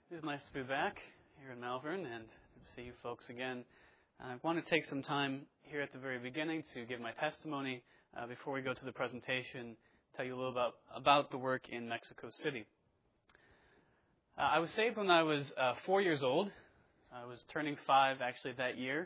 It's nice to be back here in Malvern and to see you folks again. I want to take some time here at the very beginning to give my testimony before we go to the presentation, tell you a little about the work in Mexico City. I was saved when I was 4 years old. I was turning 5 actually that year.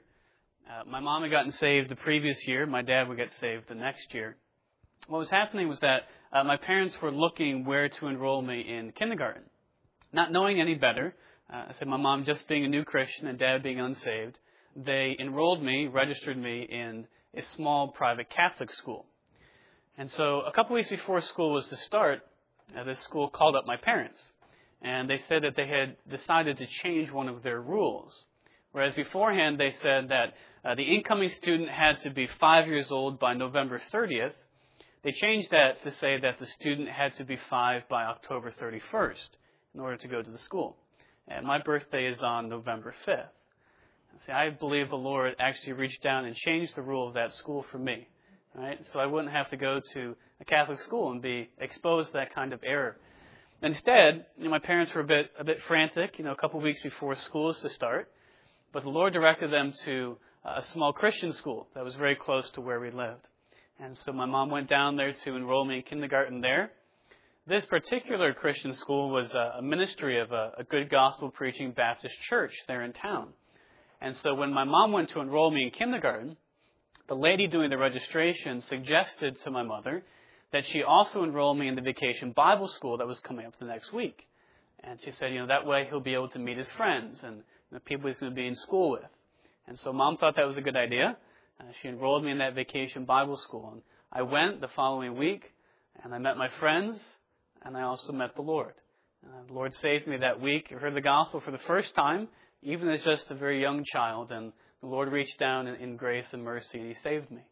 My mom had gotten saved the previous year. My dad would get saved the next year. What was happening was that my parents were looking where to enroll me in kindergarten. Not knowing any better, I said my mom just being a new Christian and dad being unsaved, they enrolled me, registered me in a small private Catholic school. And so a couple weeks before school was to start, this school called up my parents. And they said that they had decided to change one of their rules. Whereas beforehand they said that the incoming student had to be 5 years old by November 30th. They changed that to say that the student had to be 5 by October 31st. In order to go to the school. And my birthday is on November 5th. See, I believe the Lord actually reached down and changed the rule of that school for me. Right? So I wouldn't have to go to a Catholic school and be exposed to that kind of error. Instead, my parents were a bit frantic, a couple of weeks before school is to start. But the Lord directed them to a small Christian school that was very close to where we lived. And so my mom went down there to enroll me in kindergarten there. This particular Christian school was a ministry of a good gospel-preaching Baptist church there in town. And so when my mom went to enroll me in kindergarten, the lady doing the registration suggested to my mother that she also enroll me in the vacation Bible school that was coming up the next week. And she said, that way he'll be able to meet his friends and the people he's going to be in school with. And so Mom thought that was a good idea. She enrolled me in that vacation Bible school. And I went the following week, and I met my friends, and I also met the Lord. The Lord saved me that week. I heard the gospel for the first time, even as just a very young child. And the Lord reached down in grace and mercy, and He saved me.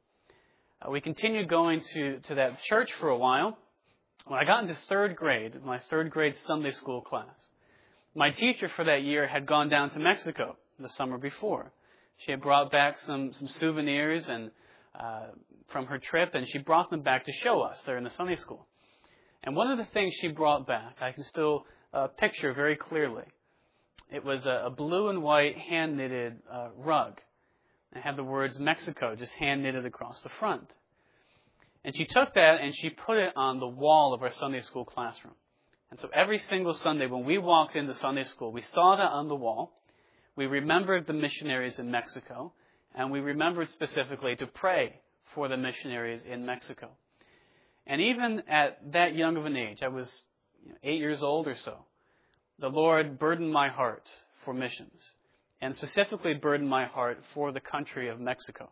We continued going to that church for a while. When I got into third grade, my third grade Sunday school class, my teacher for that year had gone down to Mexico the summer before. She had brought back some souvenirs and from her trip, and she brought them back to show us there in the Sunday school. And one of the things she brought back, I can still picture very clearly. It was a blue and white hand-knitted rug. It had the words Mexico just hand-knitted across the front. And she took that and she put it on the wall of our Sunday school classroom. And so every single Sunday when we walked into Sunday school, we saw that on the wall. We remembered the missionaries in Mexico. And we remembered specifically to pray for the missionaries in Mexico. And even at that young of an age, I was 8 years old or so, the Lord burdened my heart for missions, and specifically burdened my heart for the country of Mexico.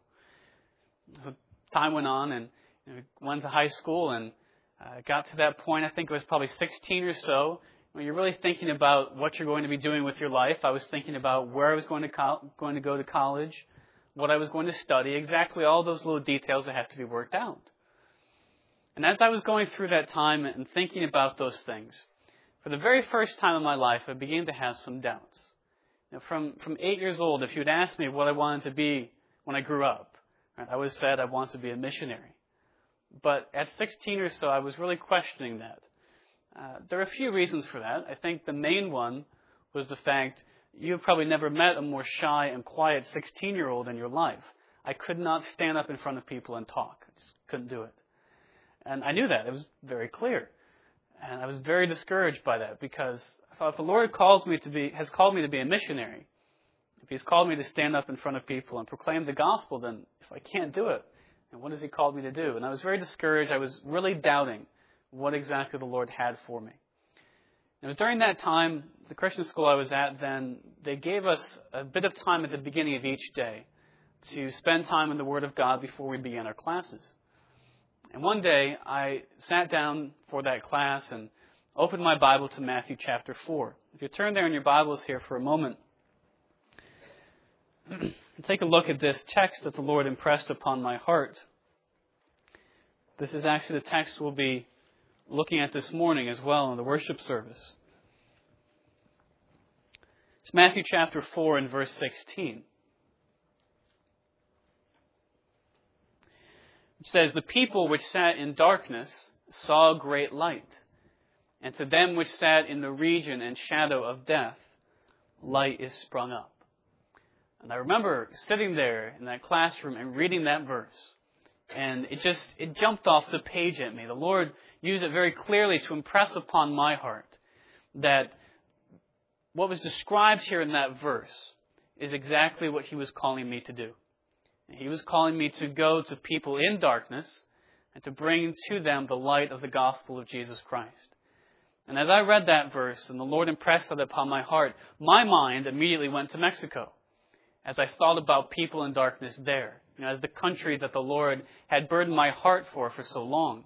So time went on, and went to high school, and got to that point, I think it was probably 16 or so, when you're really thinking about what you're going to be doing with your life. I was thinking about where I was going to go to college, what I was going to study, exactly all those little details that have to be worked out. And as I was going through that time and thinking about those things, for the very first time in my life, I began to have some doubts. From 8 years old, if you'd asked me what I wanted to be when I grew up, I would have said I want to be a missionary. But at 16 or so, I was really questioning that. There are a few reasons for that. I think the main one was the fact you've probably never met a more shy and quiet 16-year-old in your life. I could not stand up in front of people and talk. I just couldn't do it. And I knew that. It was very clear. And I was very discouraged by that because I thought if the Lord has called me to be a missionary, if He's called me to stand up in front of people and proclaim the gospel, then if I can't do it, then what has He called me to do? And I was very discouraged. I was really doubting what exactly the Lord had for me. It was during that time, the Christian school I was at then, they gave us a bit of time at the beginning of each day to spend time in the Word of God before we began our classes. And one day, I sat down for that class and opened my Bible to Matthew chapter 4. If you turn there in your Bibles here for a moment, take a look at this text that the Lord impressed upon my heart. This is actually the text we'll be looking at this morning as well in the worship service. It's Matthew chapter 4 and verse 16. It says, "The people which sat in darkness saw great light, and to them which sat in the region and shadow of death, light is sprung up. And I remember sitting there in that classroom and reading that verse. And it jumped off the page at me. The Lord used it very clearly to impress upon my heart that what was described here in that verse is exactly what He was calling me to do. He was calling me to go to people in darkness and to bring to them the light of the gospel of Jesus Christ. And as I read that verse and the Lord impressed that upon my heart, my mind immediately went to Mexico as I thought about people in darkness there, as the country that the Lord had burdened my heart for so long.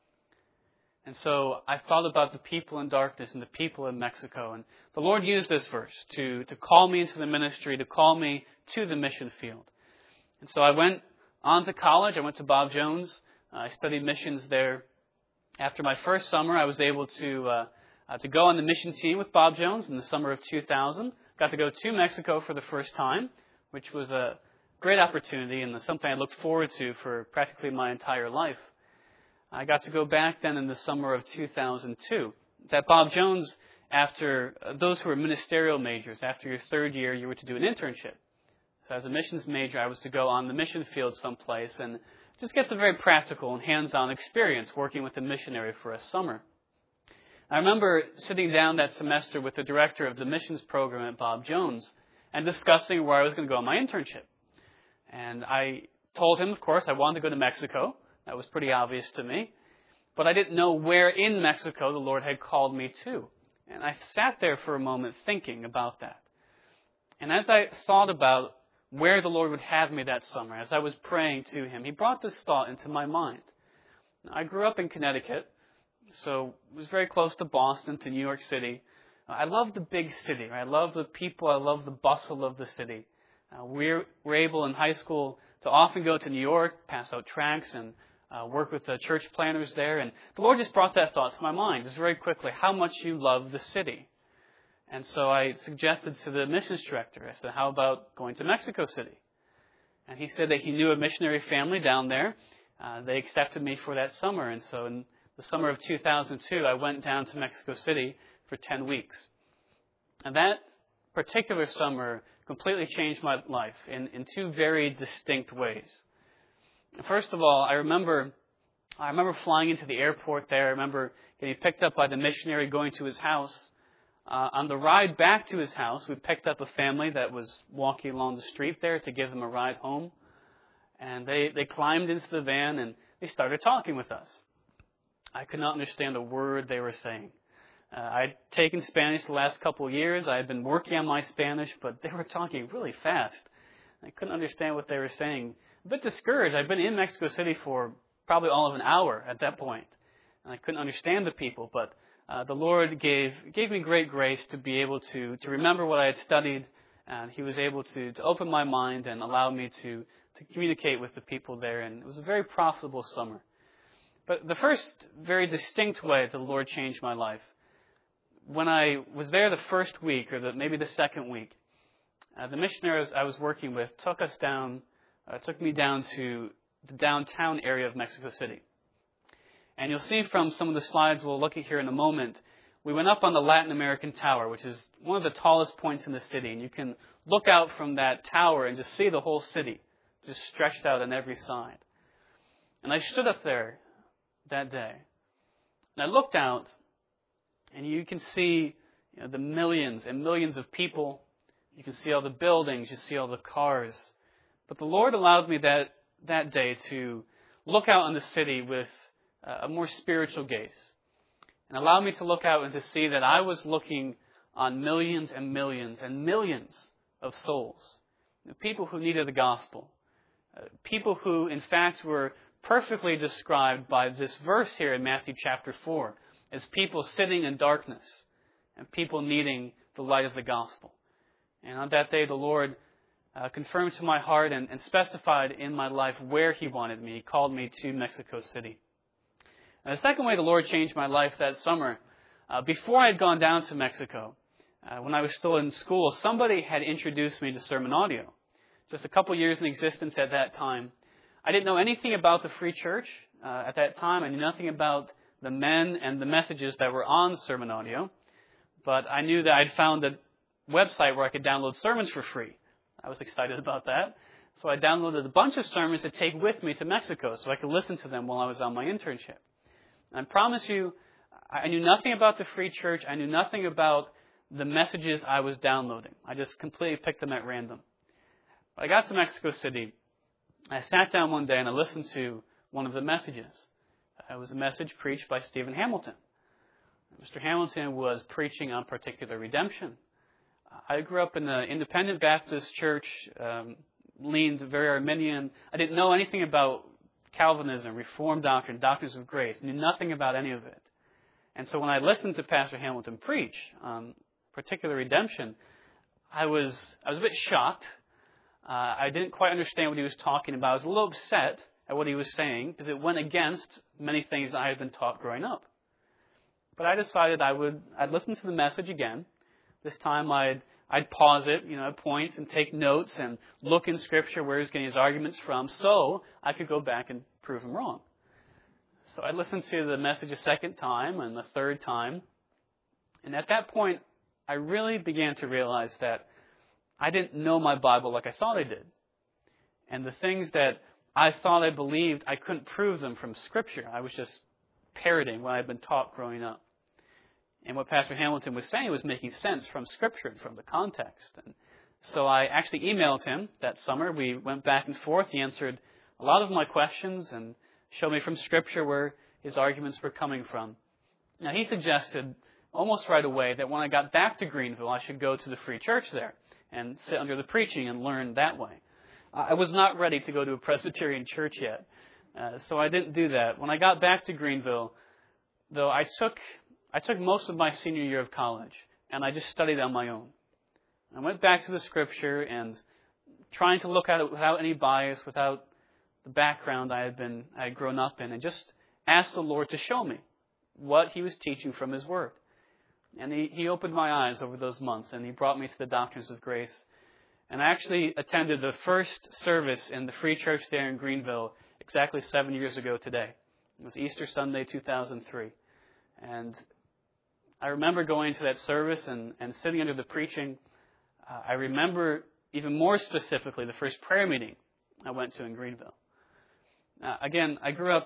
And so I thought about the people in darkness and the people in Mexico. And the Lord used this verse to call me into the ministry, to call me to the mission field. And so I went on to college. I went to Bob Jones. I studied missions there. After my first summer, I was able to go on the mission team with Bob Jones in the summer of 2000. Got to go to Mexico for the first time, which was a great opportunity and something I looked forward to for practically my entire life. I got to go back then in the summer of 2002. At Bob Jones, after those who were ministerial majors, after your third year, you were to do an internship. So as a missions major, I was to go on the mission field someplace and just get the very practical and hands-on experience working with a missionary for a summer. I remember sitting down that semester with the director of the missions program at Bob Jones and discussing where I was going to go on my internship. And I told him, of course, I wanted to go to Mexico. That was pretty obvious to me. But I didn't know where in Mexico the Lord had called me to. And I sat there for a moment thinking about that. And as I thought about where the Lord would have me that summer, as I was praying to Him, He brought this thought into my mind. I grew up in Connecticut, so it was very close to Boston, to New York City. I love the big city. I love the people. I love the bustle of the city. We were able in high school to often go to New York, pass out tracts, and work with the church planners there. And the Lord just brought that thought to my mind just very quickly, how much you love the city. And so I suggested to the missions director, I said, how about going to Mexico City? And he said that he knew a missionary family down there. They accepted me for that summer. And so in the summer of 2002, I went down to Mexico City for 10 weeks. And that particular summer completely changed my life in two very distinct ways. First of all, I remember flying into the airport there. I remember getting picked up by the missionary, going to his house. On the ride back to his house, we picked up a family that was walking along the street there to give them a ride home. And they climbed into the van and they started talking with us. I could not understand a word they were saying. I'd taken Spanish the last couple of years. I had been working on my Spanish, but they were talking really fast. I couldn't understand what they were saying. A bit discouraged. I'd been in Mexico City for probably all of an hour at that point, and I couldn't understand the people. But the Lord gave me great grace to be able to remember what I had studied, and He was able to open my mind and allow me to communicate with the people there. And it was a very profitable summer. But the first very distinct way that the Lord changed my life, when I was there the first week, or maybe the second week, the missionaries I was working with took me down to the downtown area of Mexico City. And you'll see from some of the slides we'll look at here in a moment, we went up on the Latin American Tower, which is one of the tallest points in the city. And you can look out from that tower and just see the whole city, just stretched out on every side. And I stood up there that day, and I looked out, and you can see the millions and millions of people. You can see all the buildings. You see all the cars. But the Lord allowed me that day to look out on the city with a more spiritual gaze. And allowed me to look out and to see that I was looking on millions and millions and millions of souls. People who needed the gospel. People who, in fact, were perfectly described by this verse here in Matthew chapter 4. As people sitting in darkness and people needing the light of the gospel. And on that day, the Lord confirmed to my heart and specified in my life where He wanted me. He called me to Mexico City. And the second way the Lord changed my life that summer, before I had gone down to Mexico, when I was still in school, somebody had introduced me to Sermon Audio. Just a couple years in existence at that time. I didn't know anything about the Free Church at that time. I knew nothing about the men and the messages that were on Sermon Audio. But I knew that I'd found website where I could download sermons for free. I was excited about that. So I downloaded a bunch of sermons to take with me to Mexico so I could listen to them while I was on my internship. And I promise you, I knew nothing about the Free Church. I knew nothing about the messages I was downloading. I just completely picked them at random. When I got to Mexico City, I sat down one day and I listened to one of the messages. It was a message preached by Stephen Hamilton. Mr. Hamilton was preaching on particular redemption. I grew up in an independent Baptist church, leaned very Arminian. I didn't know anything about Calvinism, Reformed doctrine, doctrines of grace. Knew nothing about any of it. And so when I listened to Pastor Hamilton preach on particular redemption, I was a bit shocked. I didn't quite understand what he was talking about. I was a little upset at what he was saying because it went against many things that I had been taught growing up. But I decided I'd listen to the message again. This time I'd pause it, at points and take notes and look in Scripture where he's getting his arguments from so I could go back and prove him wrong. So I listened to the message a second time and the third time. And at that point, I really began to realize that I didn't know my Bible like I thought I did. And the things that I thought I believed, I couldn't prove them from Scripture. I was just parroting what I had been taught growing up. And what Pastor Hamilton was saying was making sense from Scripture and from the context. And so I actually emailed him that summer. We went back and forth. He answered a lot of my questions and showed me from Scripture where his arguments were coming from. Now, he suggested almost right away that when I got back to Greenville, I should go to the Free Church there and sit under the preaching and learn that way. I was not ready to go to a Presbyterian church yet, so I didn't do that. When I got back to Greenville, though, I took most of my senior year of college, and I just studied on my own. I went back to the Scripture and trying to look at it without any bias, without the background I had grown up in, and just asked the Lord to show me what He was teaching from His Word. And He opened my eyes over those months, and He brought me to the doctrines of grace. And I actually attended the first service in the Free Church there in Greenville exactly 7 years ago today. It was Easter Sunday, 2003. And I remember going to that service and sitting under the preaching. I remember even more specifically the first prayer meeting I went to in Greenville. Again,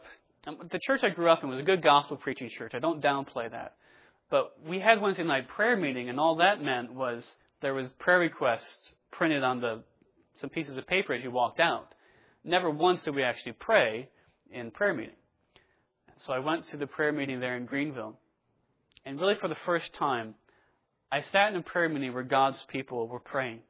the church I grew up in was a good gospel preaching church. I don't downplay that. But we had Wednesday night prayer meeting, and all that meant was there was prayer requests printed on some pieces of paper as you walked out. Never once did we actually pray in prayer meeting. So I went to the prayer meeting there in Greenville. And really for the first time, I sat in a prayer meeting where God's people were praying.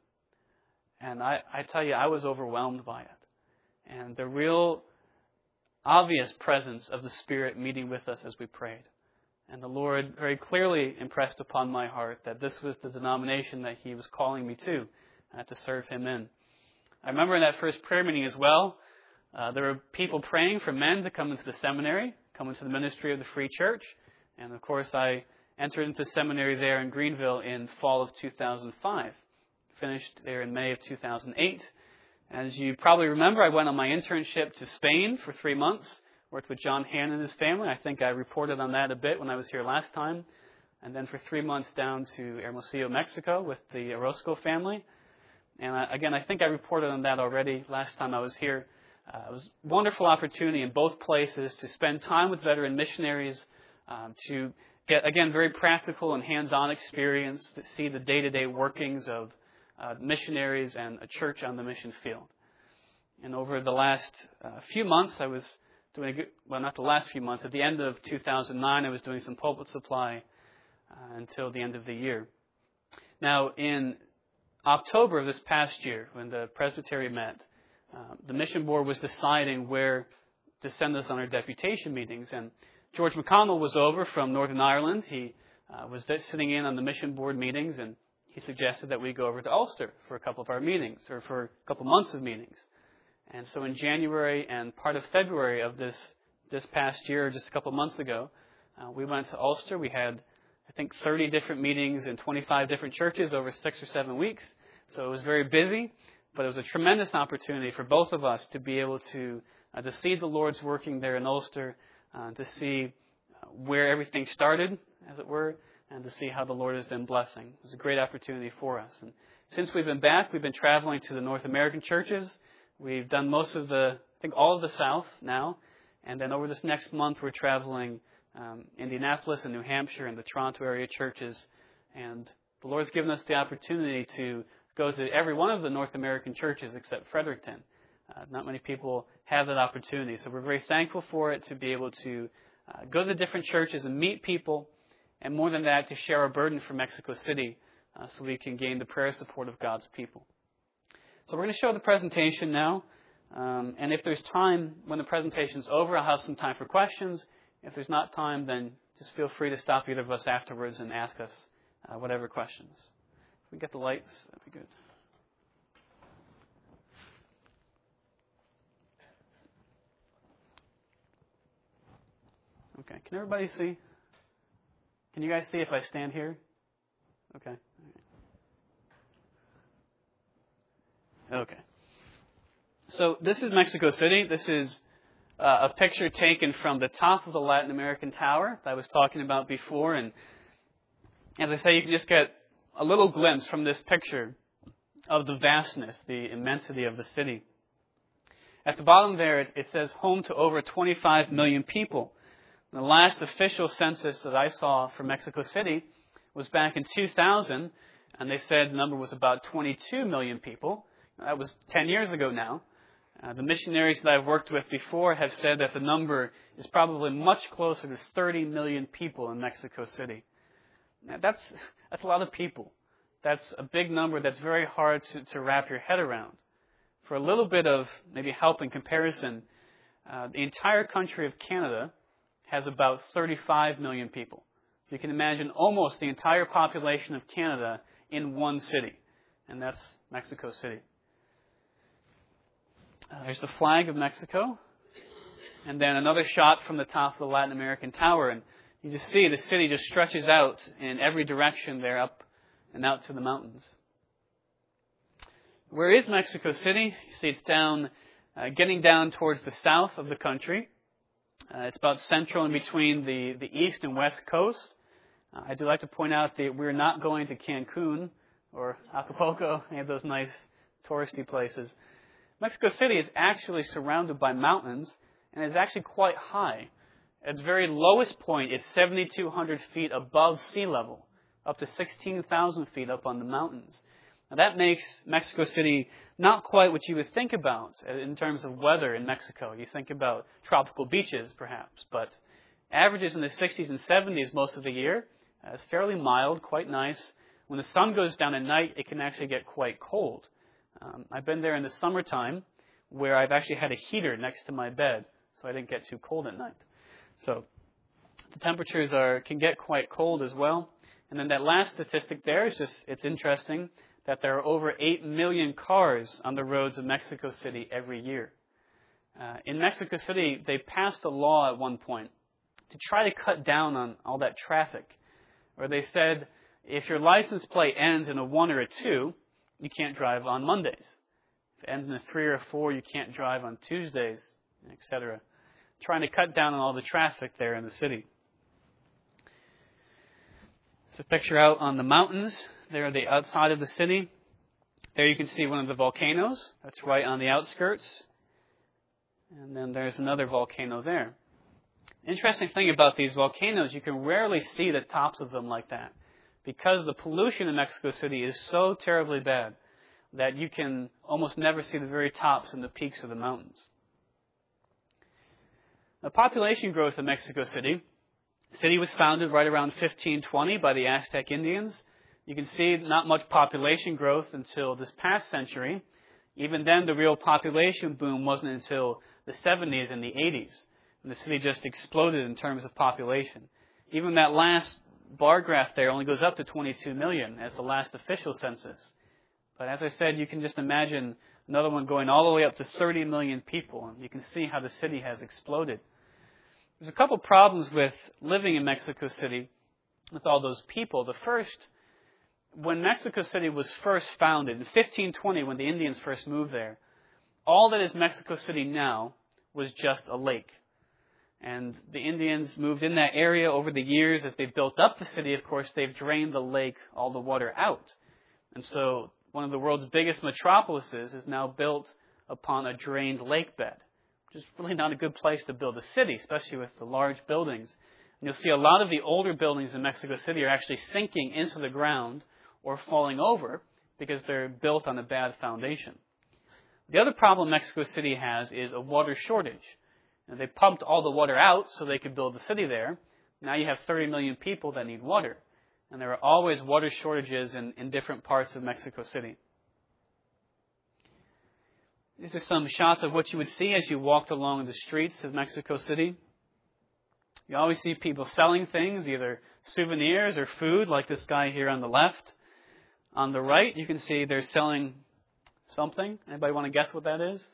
And I tell you, I was overwhelmed by it. And the real obvious presence of the Spirit meeting with us as we prayed. And the Lord very clearly impressed upon my heart that this was the denomination that He was calling me to serve Him in. I remember in that first prayer meeting as well, there were people praying for men to come into the seminary, come into the ministry of the Free Church. And of course, I entered into seminary there in Greenville in fall of 2005. Finished there in May of 2008. As you probably remember, I went on my internship to Spain for 3 months. Worked with John Hannon and his family. I think I reported on that a bit when I was here last time. And then for 3 months down to Hermosillo, Mexico with the Orozco family. And again, I think I reported on that already last time I was here. It was a wonderful opportunity in both places to spend time with veteran missionaries, to get, again, very practical and hands-on experience, to see the day-to-day workings of missionaries and a church on the mission field. And over the last few months, I was doing, not the last few months, at the end of 2009, I was doing some pulpit supply until the end of the year. Now, in October of this past year, when the Presbytery met, the mission board was deciding where to send us on our deputation meetings. And George McConnell was over from Northern Ireland. He was sitting in on the mission board meetings, and he suggested that we go over to Ulster for a couple of our meetings, or for a couple months of meetings. And so in January and part of February of this past year, just a couple of months ago, we went to Ulster. We had, I think, 30 different meetings in 25 different churches over 6 or 7 weeks. So it was very busy, but it was a tremendous opportunity for both of us to be able to see the Lord's working there in Ulster, to see where everything started, as it were, and to see how the Lord has been blessing. It was a great opportunity for us. And since we've been back, we've been traveling to the North American churches. We've done most of all of the South now. And then over this next month, we're traveling Indianapolis and New Hampshire and the Toronto area churches. And the Lord's given us the opportunity to go to every one of the North American churches except Fredericton. Not many people have that opportunity. So we're very thankful for it, to be able to go to the different churches and meet people. And more than that, to share our burden for Mexico City so we can gain the prayer support of God's people. So we're going to show the presentation now. And if there's time when the presentation's over, I'll have some time for questions. If there's not time, then just feel free to stop either of us afterwards and ask us whatever questions. If we get the lights, that'd be good. Okay, can everybody see? Can you guys see if I stand here? Okay. Okay. So this is Mexico City. This is a picture taken from the top of the Latin American Tower that I was talking about before. And as I say, you can just get a little glimpse from this picture of the vastness, the immensity of the city. At the bottom there, it says home to over 25 million people. The last official census that I saw for Mexico City was back in 2000, and they said the number was about 22 million people. That was 10 years ago now. The missionaries that I've worked with before have said that the number is probably much closer to 30 million people in Mexico City. Now, that's a lot of people. That's a big number that's very hard to wrap your head around. For a little bit of maybe help in comparison, the entire country of Canada has about 35 million people. So you can imagine almost the entire population of Canada in one city, and that's Mexico City. There's the flag of Mexico, and then another shot from the top of the Latin American Tower, and you just see the city just stretches out in every direction there, up and out to the mountains. Where is Mexico City? You see it's down, getting down towards the south of the country. It's about central in between the east and west coast. I do like to point out that we're not going to Cancun or Acapulco, any of those nice touristy places. Mexico City is actually surrounded by mountains and is actually quite high. At its very lowest point, it's 7,200 feet above sea level, up to 16,000 feet up on the mountains. Now that makes Mexico City not quite what you would think about in terms of weather in Mexico. You think about tropical beaches, perhaps, but averages in the 60s and 70s most of the year. It's fairly mild, quite nice. When the sun goes down at night, it can actually get quite cold. I've been there in the summertime where I've actually had a heater next to my bed, so I didn't get too cold at night. So the temperatures can get quite cold as well. And then that last statistic there is it's interesting that there are over 8 million cars on the roads of Mexico City every year. In Mexico City, they passed a law at one point to try to cut down on all that traffic, where they said if your license plate ends in a 1 or a 2, you can't drive on Mondays. If it ends in a 3 or a 4, you can't drive on Tuesdays, etc. Trying to cut down on all the traffic there in the city. It's a picture out on the mountains. There are the outside of the city. There you can see one of the volcanoes. That's right on the outskirts. And then there's another volcano there. Interesting thing about these volcanoes, you can rarely see the tops of them like that, because the pollution in Mexico City is so terribly bad that you can almost never see the very tops and the peaks of the mountains. The population growth in Mexico City. The city was founded right around 1520 by the Aztec Indians. You can see not much population growth until this past century. Even then, the real population boom wasn't until the 70s and the 80s. And the city just exploded in terms of population. Even that last bar graph there only goes up to 22 million as the last official census. But as I said, you can just imagine another one going all the way up to 30 million people. And you can see how the city has exploded. There's a couple problems with living in Mexico City with all those people. The first, when Mexico City was first founded, in 1520, when the Indians first moved there, all that is Mexico City now was just a lake. And the Indians moved in that area over the years. As they built up the city, of course, they've drained the lake, all the water out. And so one of the world's biggest metropolises is now built upon a drained lake bed, which is really not a good place to build a city, especially with the large buildings. And you'll see a lot of the older buildings in Mexico City are actually sinking into the ground or falling over because they're built on a bad foundation. The other problem Mexico City has is a water shortage. And they pumped all the water out so they could build the city there. Now you have 30 million people that need water. And there are always water shortages in different parts of Mexico City. These are some shots of what you would see as you walked along the streets of Mexico City. You always see people selling things, either souvenirs or food, like this guy here on the left. On the right, you can see they're selling something. Anybody want to guess what that is?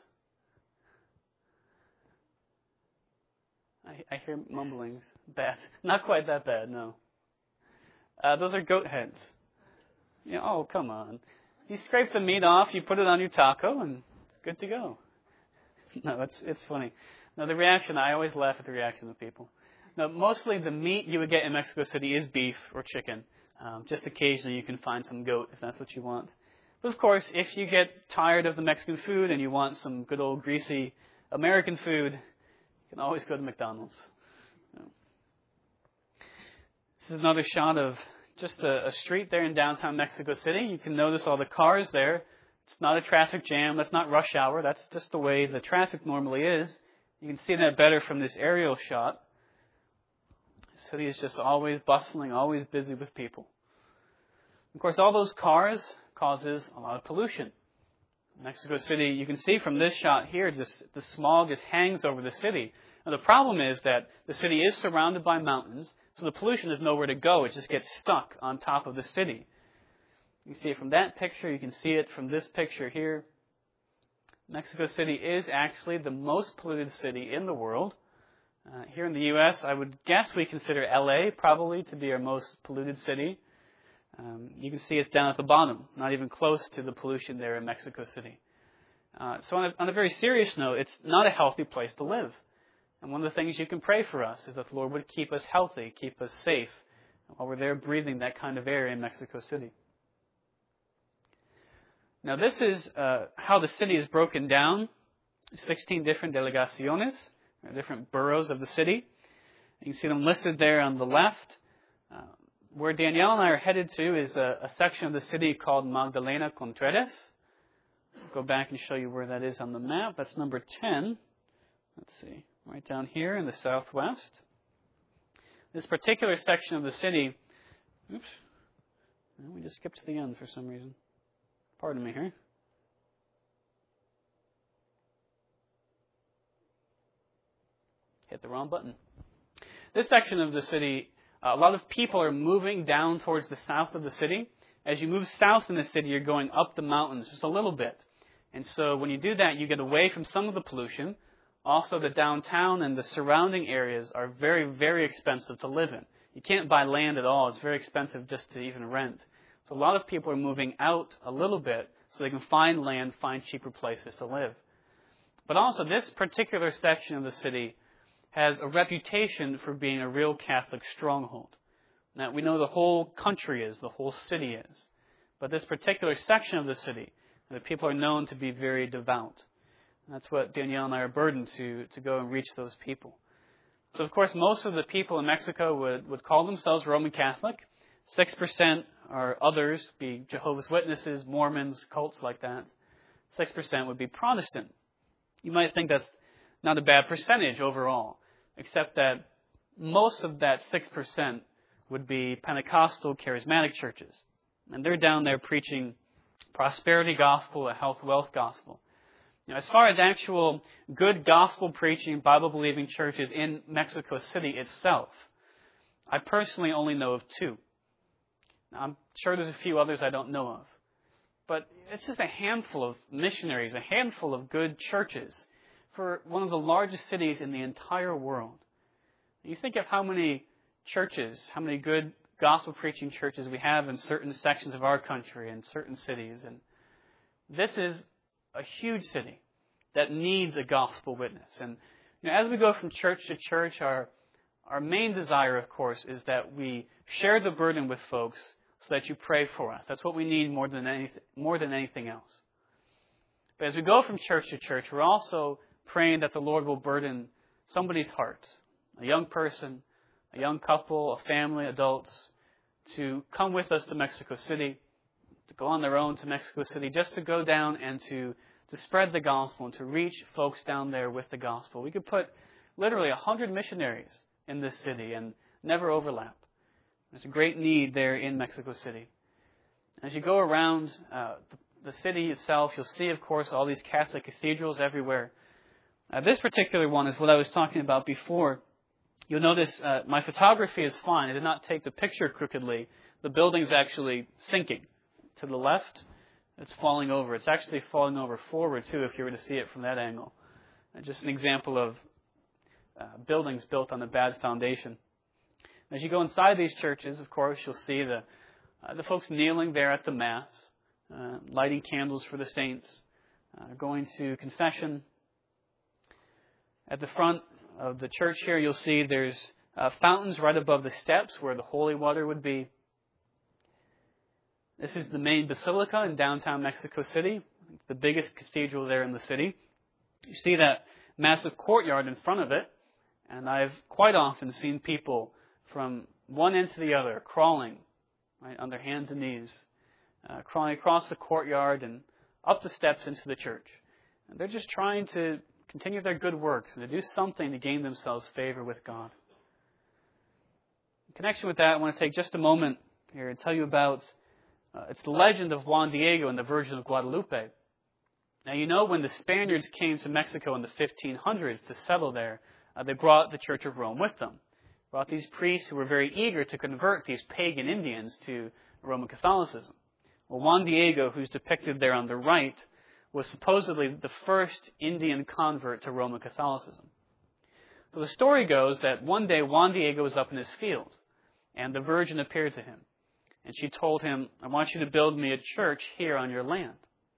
I hear mumblings. Bad. Not quite that bad, no. Those are goat heads. Yeah, oh, come on. You scrape the meat off, you put it on your taco, and it's good to go. No, it's funny. No, the reaction, I always laugh at the reaction of people. No, mostly the meat you would get in Mexico City is beef or chicken. Just occasionally you can find some goat if that's what you want. But of course, if you get tired of the Mexican food and you want some good old greasy American food, you can always go to McDonald's. This is another shot of just a street there in downtown Mexico City. You can notice all the cars there. It's not a traffic jam. That's not rush hour. That's just the way the traffic normally is. You can see that better from this aerial shot. The city is just always bustling, always busy with people. Of course, all those cars causes a lot of pollution. Mexico City, you can see from this shot here, just the smog just hangs over the city. Now, the problem is that the city is surrounded by mountains, so the pollution has nowhere to go. It just gets stuck on top of the city. You can see it from that picture. You can see it from this picture here. Mexico City is actually the most polluted city in the world. Here in the U.S., I would guess we consider L.A. probably to be our most polluted city. You can see it's down at the bottom, not even close to the pollution there in Mexico City. So on a very serious note, it's not a healthy place to live. And one of the things you can pray for us is that the Lord would keep us healthy, keep us safe, while we're there breathing that kind of air in Mexico City. Now this is how the city is broken down. 16 different delegaciones, or different boroughs of the city. You can see them listed there on the left. Where Danielle and I are headed to is a section of the city called Magdalena Contreras. I'll go back and show you where that is on the map. That's number 10. Let's see, right down here in the southwest. This particular section of the city, oops, we just skipped to the end for some reason. Pardon me here. Hit the wrong button. This section of the city, a lot of people are moving down towards the south of the city. As you move south in the city, you're going up the mountains just a little bit. And so when you do that, you get away from some of the pollution. Also, the downtown and the surrounding areas are very, very expensive to live in. You can't buy land at all. It's very expensive just to even rent. So a lot of people are moving out a little bit so they can find land, find cheaper places to live. But also, this particular section of the city has a reputation for being a real Catholic stronghold. Now, we know the whole country is, the whole city is. But this particular section of the city, the people are known to be very devout. And that's what Danielle and I are burdened to go and reach those people. So, of course, most of the people in Mexico would call themselves Roman Catholic. 6% are others, be Jehovah's Witnesses, Mormons, cults like that. 6% would be Protestant. You might think that's not a bad percentage overall, except that most of that 6% would be Pentecostal charismatic churches. And they're down there preaching prosperity gospel, a health wealth gospel. Now, as far as actual good gospel preaching, Bible-believing churches in Mexico City itself, I personally only know of 2. Now, I'm sure there's a few others I don't know of. But it's just a handful of missionaries, a handful of good churches for one of the largest cities in the entire world. You think of how many churches, how many good gospel-preaching churches we have in certain sections of our country and certain cities. And this is a huge city that needs a gospel witness. And As we go from church to church, our main desire, of course, is that we share the burden with folks so that you pray for us. That's what we need more than anything else. But as we go from church to church, we're also praying that the Lord will burden somebody's heart, a young person, a young couple, a family, adults, to come with us to Mexico City, to go on their own to Mexico City, just to go down and to spread the gospel and to reach folks down there with the gospel. We could put literally 100 missionaries in this city and never overlap. There's a great need there in Mexico City. As you go around the city itself, you'll see, of course, all these Catholic cathedrals everywhere. This particular one is what I was talking about before. You'll notice my photography is fine. I did not take the picture crookedly. The building's actually sinking. To the left, it's falling over. It's actually falling over forward, too, if you were to see it from that angle. Just an example of buildings built on a bad foundation. As you go inside these churches, of course, you'll see the folks kneeling there at the Mass, lighting candles for the saints, going to confession. At the front of the church here, you'll see there's fountains right above the steps where the holy water would be. This is the main basilica in downtown Mexico City. It's the biggest cathedral there in the city. You see that massive courtyard in front of it, and I've quite often seen people from one end to the other crawling right on their hands and knees, crawling across the courtyard and up the steps into the church. And they're just trying to continue their good works and to do something to gain themselves favor with God. In connection with that, I want to take just a moment here and tell you about it's the legend of Juan Diego and the Virgin of Guadalupe. Now, when the Spaniards came to Mexico in the 1500s to settle there, they brought the Church of Rome with them. Brought these priests who were very eager to convert these pagan Indians to Roman Catholicism. Well, Juan Diego, who's depicted there on the right, was supposedly the first Indian convert to Roman Catholicism. So the story goes that one day Juan Diego was up in his field, and the Virgin appeared to him. And she told him, I want you to build me a church here on your land.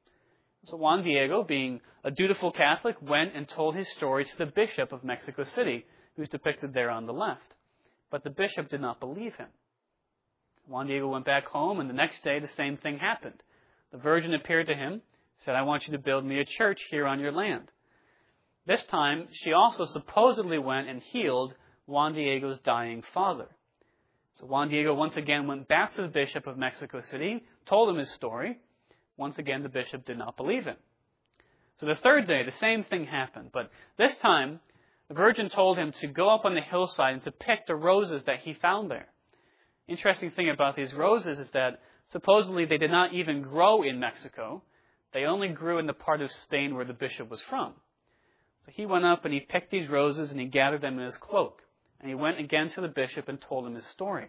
So Juan Diego, being a dutiful Catholic, went and told his story to the Bishop of Mexico City, who's depicted there on the left. But the bishop did not believe him. Juan Diego went back home, and the next day the same thing happened. The Virgin appeared to him, said, I want you to build me a church here on your land. This time, she also supposedly went and healed Juan Diego's dying father. So Juan Diego once again went back to the Bishop of Mexico City, told him his story. Once again, the bishop did not believe him. So the third day, the same thing happened. But this time, the Virgin told him to go up on the hillside and to pick the roses that he found there. Interesting thing about these roses is that supposedly they did not even grow in Mexico. They only grew in the part of Spain where the bishop was from. So he went up and he picked these roses and he gathered them in his cloak. And he went again to the bishop and told him his story.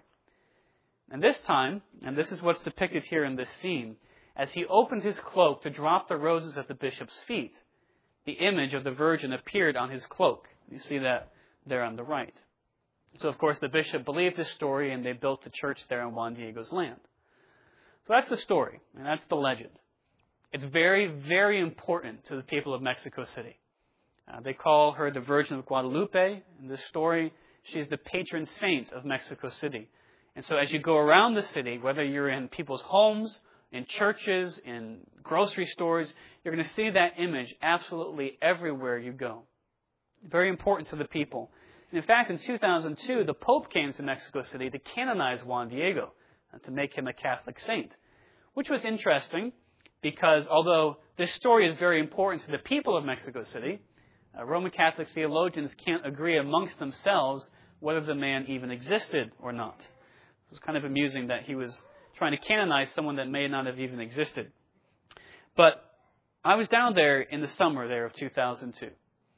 And this time, and this is what's depicted here in this scene, as he opened his cloak to drop the roses at the bishop's feet, the image of the Virgin appeared on his cloak. You see that there on the right. So, of course, the bishop believed this story and they built the church there on Juan Diego's land. So that's the story, and that's the legend. It's very, very important to the people of Mexico City. They call her the Virgin of Guadalupe. In this story, she's the patron saint of Mexico City. And so as you go around the city, whether you're in people's homes, in churches, in grocery stores, you're going to see that image absolutely everywhere you go. Very important to the people. And in fact, in 2002, the Pope came to Mexico City to canonize Juan Diego, to make him a Catholic saint, which was interesting because although this story is very important to the people of Mexico City, Roman Catholic theologians can't agree amongst themselves whether the man even existed or not. It was kind of amusing that he was trying to canonize someone that may not have even existed. But I was down there in the summer there of 2002,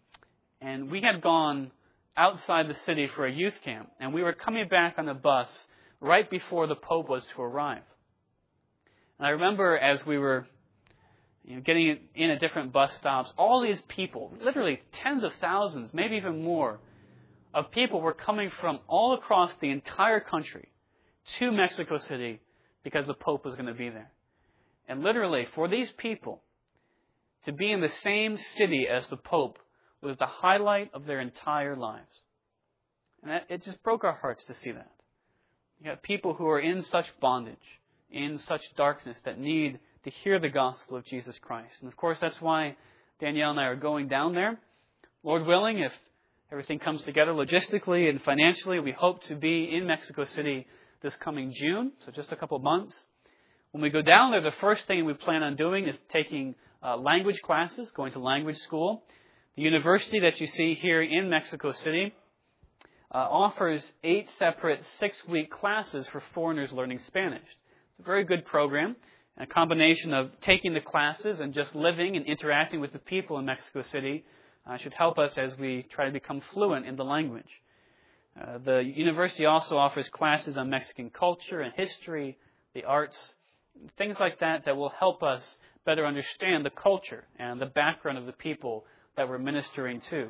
and we had gone outside the city for a youth camp, and we were coming back on a bus right before the Pope was to arrive. And I remember as we were getting in at different bus stops, all these people, literally tens of thousands, maybe even more, of people were coming from all across the entire country to Mexico City because the Pope was going to be there. And literally, for these people to be in the same city as the Pope was the highlight of their entire lives. And it just broke our hearts to see that. You got people who are in such bondage, in such darkness, that need to hear the gospel of Jesus Christ. And of course, that's why Danielle and I are going down there. Lord willing, if everything comes together logistically and financially, we hope to be in Mexico City this coming June, so just a couple of months. When we go down there, the first thing we plan on doing is taking language classes, going to language school. The university that you see here in Mexico City offers 8 separate 6-week classes for foreigners learning Spanish. It's a very good program. A combination of taking the classes and just living and interacting with the people in Mexico City should help us as we try to become fluent in the language. The university also offers classes on Mexican culture and history, the arts, things like that that will help us better understand the culture and the background of the people that we're ministering to.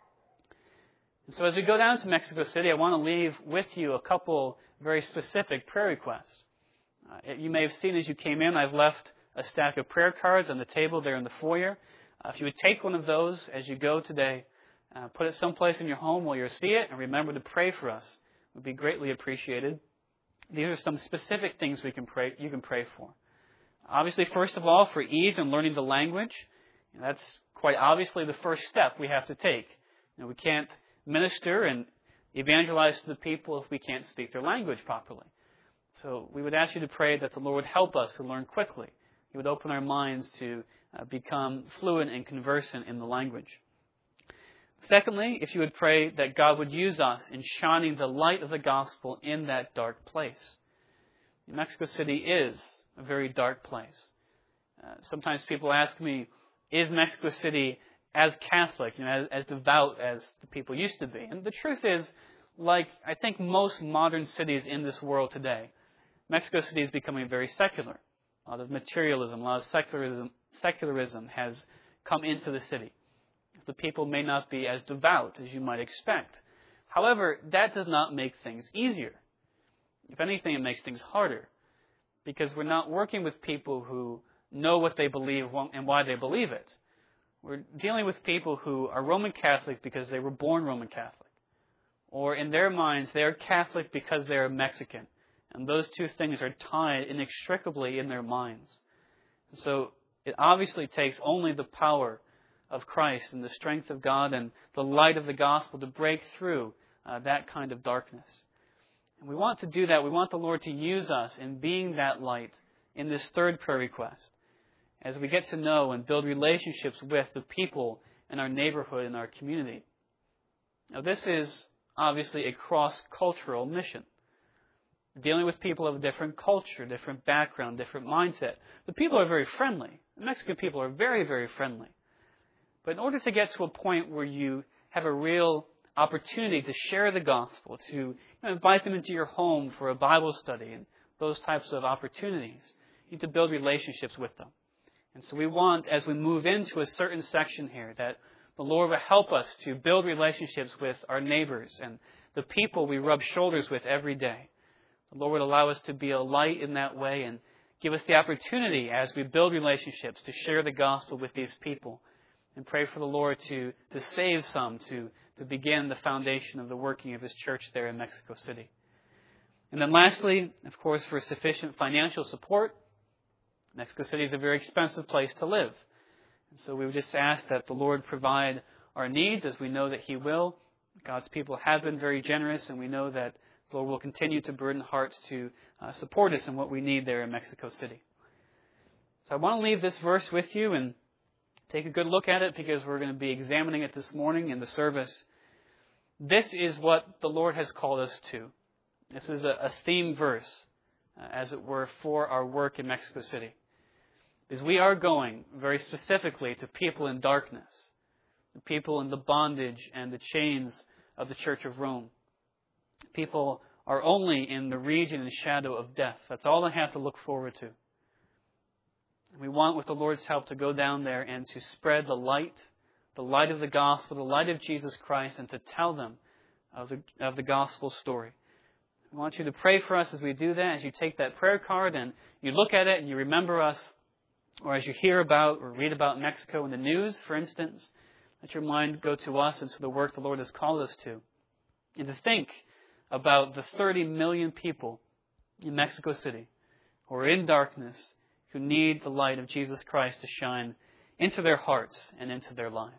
And so as we go down to Mexico City, I want to leave with you a couple very specific prayer requests. You may have seen as you came in, I've left a stack of prayer cards on the table there in the foyer. If you would take one of those as you go today, put it someplace in your home where you'll see it, and remember to pray for us. It would be greatly appreciated. These are some specific things you can pray for. Obviously, first of all, for ease in learning the language. That's quite obviously the first step we have to take. We can't minister and evangelize to the people if we can't speak their language properly. So we would ask you to pray that the Lord would help us to learn quickly. He would open our minds to become fluent and conversant in the language. Secondly, if you would pray that God would use us in shining the light of the gospel in that dark place. Mexico City is a very dark place. Sometimes people ask me, is Mexico City as Catholic, as devout as the people used to be? And the truth is, like I think most modern cities in this world today, Mexico City is becoming very secular. A lot of materialism, a lot of secularism has come into the city. The people may not be as devout as you might expect. However, that does not make things easier. If anything, it makes things harder, because we're not working with people who know what they believe and why they believe it. We're dealing with people who are Roman Catholic because they were born Roman Catholic. Or in their minds, they're Catholic because they're Mexican. And those two things are tied inextricably in their minds. So it obviously takes only the power of Christ and the strength of God and the light of the gospel to break through that kind of darkness. And we want to do that. We want the Lord to use us in being that light in this third prayer request, as we get to know and build relationships with the people in our neighborhood and our community. Now, this is obviously a cross-cultural mission, dealing with people of a different culture, different background, different mindset. The people are very friendly. The Mexican people are very, very friendly. But in order to get to a point where you have a real opportunity to share the gospel, to invite them into your home for a Bible study and those types of opportunities, you need to build relationships with them. And so we want, as we move into a certain section here, that the Lord will help us to build relationships with our neighbors and the people we rub shoulders with every day. The Lord would allow us to be a light in that way and give us the opportunity as we build relationships to share the gospel with these people, and pray for the Lord to save some, to begin the foundation of the working of His church there in Mexico City. And then lastly, of course, for sufficient financial support. Mexico City is a very expensive place to live. And so we would just ask that the Lord provide our needs, as we know that He will. God's people have been very generous, and we know that the Lord will continue to burden hearts to support us in what we need there in Mexico City. So I want to leave this verse with you and take a good look at it, because we're going to be examining it this morning in the service. This is what the Lord has called us to. This is a theme verse, as it were, for our work in Mexico City. Because we are going very specifically to people in darkness, the people in the bondage and the chains of the Church of Rome. People are only in the region and shadow of death. That's all they have to look forward to. We want, with the Lord's help, to go down there and to spread the light of the gospel, the light of Jesus Christ, and to tell them of the gospel story. I want you to pray for us as we do that, as you take that prayer card and you look at it and you remember us, or as you hear about or read about Mexico in the news, for instance, let your mind go to us and to the work the Lord has called us to. And to think about the 30 million people in Mexico City who are in darkness, who need the light of Jesus Christ to shine into their hearts and into their lives.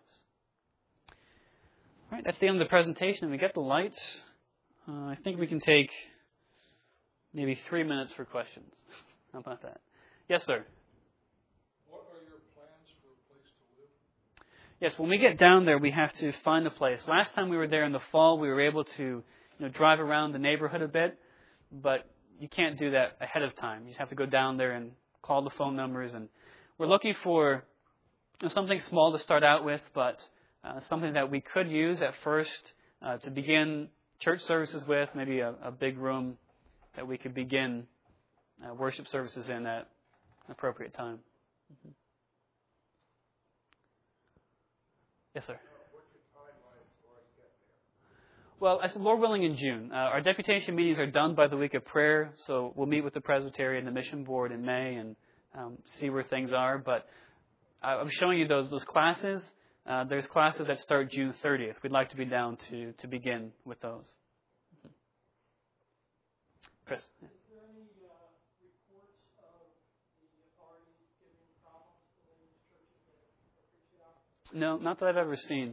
All right, that's the end of the presentation. We get the lights. I think we can take maybe 3 minutes for questions. How about that? Yes, sir. What are your plans for a place to live? Yes, when we get down there, we have to find a place. Last time we were there in the fall, we were able to drive around the neighborhood a bit, but you can't do that ahead of time. You just have to go down there and call the phone numbers. And we're looking for something small to start out with, but something that we could use at first to begin church services with, maybe a big room that we could begin worship services in at an appropriate time. Mm-hmm. Yes, sir. Well, as the Lord willing, in June. Our deputation meetings are done by the week of prayer, so we'll meet with the Presbytery and the Mission Board in May and see where things are. But I'm showing you those classes. There's classes that start June 30th. We'd like to be down to begin with those. Mm-hmm. Chris? Yeah. Is there any reports of the authorities giving problems to the churches that are preaching out? No, not that I've ever seen.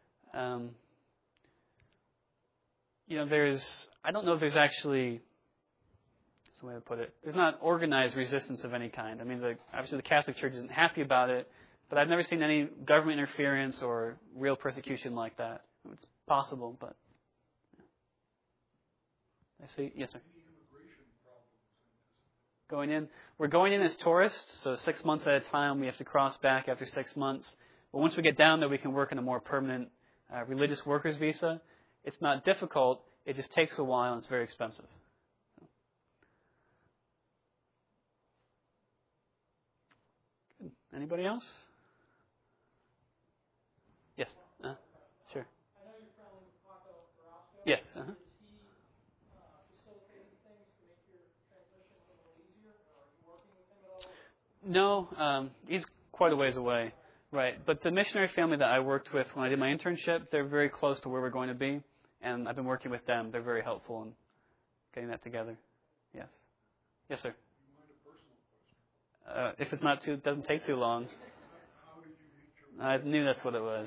I don't know if there's actually, that's the way to put it, there's not organized resistance of any kind. I mean, obviously the Catholic Church isn't happy about it, but I've never seen any government interference or real persecution like that. It's possible, but I see. Yes, sir. Going in, we're going in as tourists, so 6 months at a time. We have to cross back after 6 months. But once we get down there, we can work in a more permanent religious workers visa. It's not difficult. It just takes a while, and it's very expensive. Good. Anybody else? Yes. Sure. I know you're friendly with Paco Carrasco. Yes. Is he facilitating things to make your transition a little easier? Or are you working with him at all? No, he's quite a ways away. Right. But the missionary family that I worked with when I did my internship, they're very close to where we're going to be. And I've been working with them. They're very helpful in getting that together. Yes. Yes, sir. If it's not it doesn't take too long. I knew that's what it was.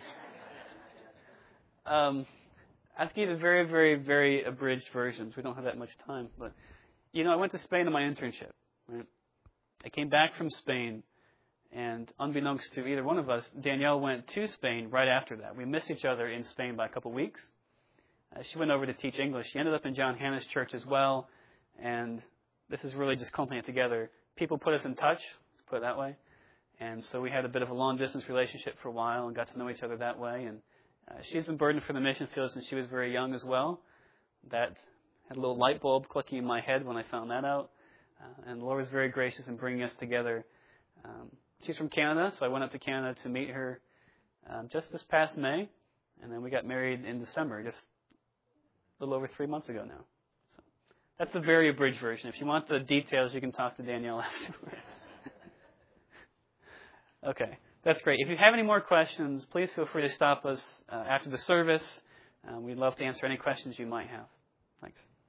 I'll give you the very, very, very abridged versions. We don't have that much time. But, I went to Spain on my internship. Right? I came back from Spain, and unbeknownst to either one of us, Danielle went to Spain right after that. We missed each other in Spain by a couple weeks. She went over to teach English. She ended up in John Hannah's church as well, and this is really just clumping it together. People put us in touch, let's put it that way, and so we had a bit of a long-distance relationship for a while and got to know each other that way, and she's been burdened for the mission field since she was very young as well. That had a little light bulb clicking in my head when I found that out, and the Lord was very gracious in bringing us together. She's from Canada, so I went up to Canada to meet her just this past May, and then we got married in December, just a little over 3 months ago now. So that's the very abridged version. If you want the details, you can talk to Danielle afterwards. Okay, that's great. If you have any more questions, please feel free to stop us after the service. We'd love to answer any questions you might have. Thanks.